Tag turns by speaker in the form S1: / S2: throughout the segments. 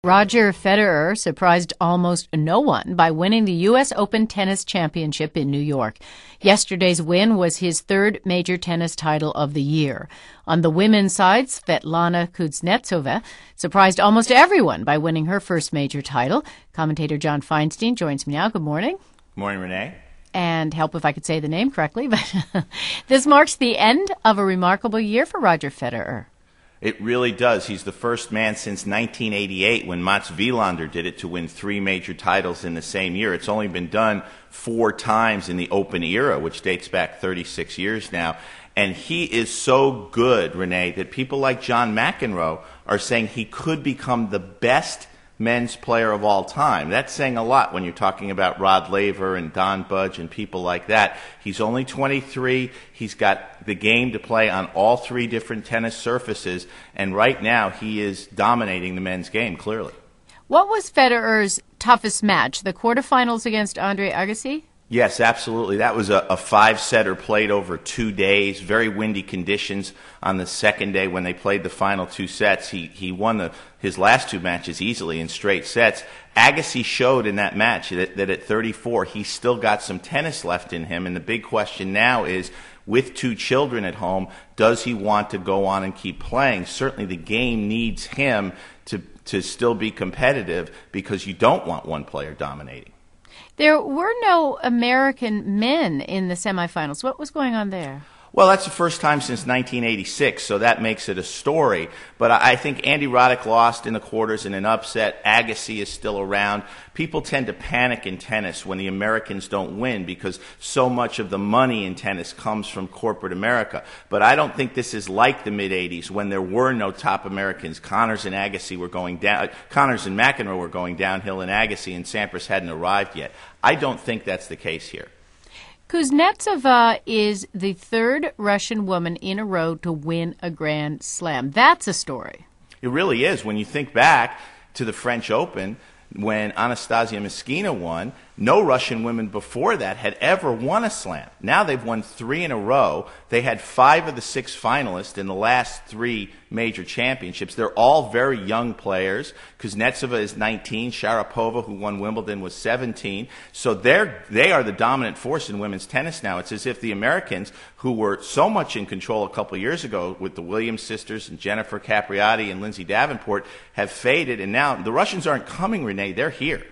S1: Roger Federer surprised almost no one by winning the U.S. Open Tennis Championship in New York. Yesterday's win was his third major tennis title of the year. On the women's side, Svetlana Kuznetsova surprised almost everyone by winning her first major title. Commentator John Feinstein joins me now. Good morning.
S2: Good morning, Renee.
S1: And help if I could say the name correctly, but this marks the end of a remarkable year for Roger Federer.
S2: It really does. He's the first man since 1988 when Mats Wilander did it to win 3 major titles in the same year. It's only been done 4 times in the Open era, which dates back 36 years now. And he is so good, Renee, that people like John McEnroe are saying he could become the best men's player of all time. That's saying a lot when you're talking about Rod Laver and Don Budge and people like that. He's only 23. He's got the game to play on all 3 different tennis surfaces, and right now he is dominating the men's game, clearly.
S1: What was Federer's toughest match, the quarterfinals against Andre Agassi?
S2: Yes, absolutely. That was a 5-setter played over 2 days, very windy conditions on the second day when they played the final 2 sets. He won his last 2 matches easily in straight sets. Agassi showed in that match that at 34 he's still got some tennis left in him, and the big question now is, with 2 children at home, does he want to go on and keep playing? Certainly the game needs him to still be competitive, because you don't want one player dominating.
S1: There were no American men in the semifinals. What was going on there?
S2: Well, that's the first time since 1986, so that makes it a story. But I think Andy Roddick lost in the quarters in an upset. Agassi is still around. People tend to panic in tennis when the Americans don't win, because so much of the money in tennis comes from corporate America. But I don't think this is like the mid-'80s when there were no top Americans. Connors and Agassi were going down. Connors and McEnroe were going downhill, and Agassi and Sampras hadn't arrived yet. I don't think that's the case here.
S1: Kuznetsova is the 3rd Russian woman in a row to win a Grand Slam. That's a story.
S2: It really is. When you think back to the French Open, when Anastasia Moskina won, no Russian women before that had ever won a slam. Now they've won 3 in a row. They had 5 of the 6 finalists in the last 3 major championships. They're all very young players. Kuznetsova is 19. Sharapova, who won Wimbledon, was 17. So they are the dominant force in women's tennis now. It's as if the Americans, who were so much in control a couple of years ago with the Williams sisters and Jennifer Capriati and Lindsay Davenport, have faded. And now the Russians aren't coming, Renee. They're here.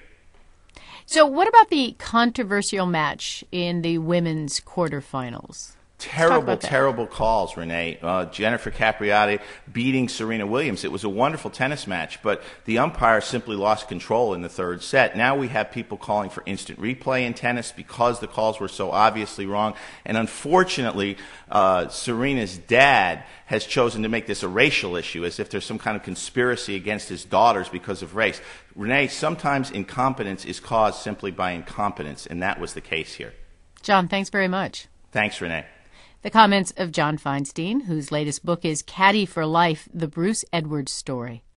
S1: So what about the controversial match in the women's quarterfinals?
S2: Terrible calls, Renee. Jennifer Capriati beating Serena Williams. It was a wonderful tennis match, but the umpire simply lost control in the 3rd set. Now we have people calling for instant replay in tennis because the calls were so obviously wrong. And unfortunately, Serena's dad has chosen to make this a racial issue, as if there's some kind of conspiracy against his daughters because of race. Renee, sometimes incompetence is caused simply by incompetence, and that was the case here.
S1: John, thanks very much.
S2: Thanks, Renee.
S1: The comments of John Feinstein, whose latest book is Caddy for Life, The Bruce Edwards Story.